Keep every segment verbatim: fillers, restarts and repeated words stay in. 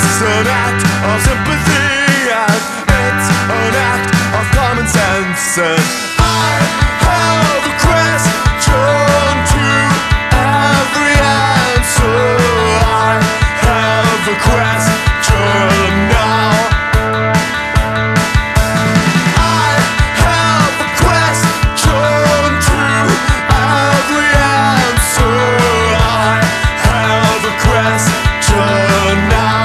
It's an act of sympathy, and it's an act of common sense. And I have a question to every answer. I have a question now. I have a question to every answer. I have a question now.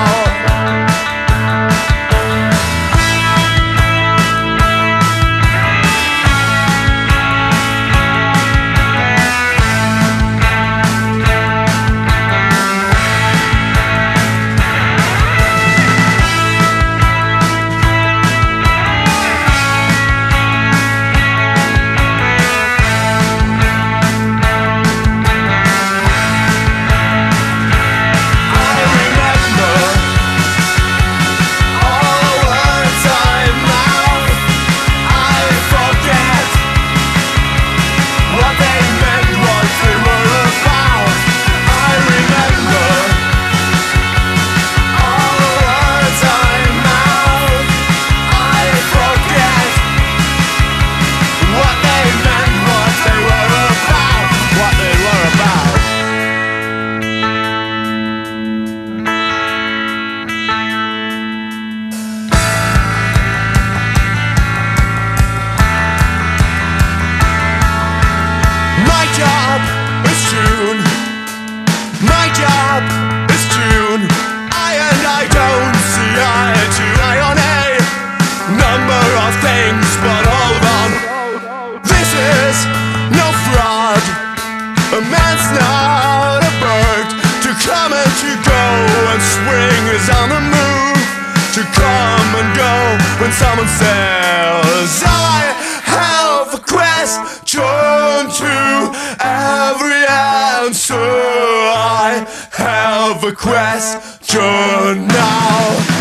My job is June. My job is June. I and I don't see eye to eye on a number of things, but hold on. This is no fraud. A man's not a bird to come and to go, and spring is on the move to come and go when someone says, I have a question to every answer. I have a question now.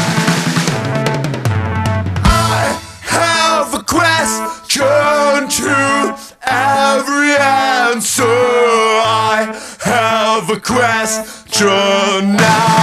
I have a question to every answer. I have a question now.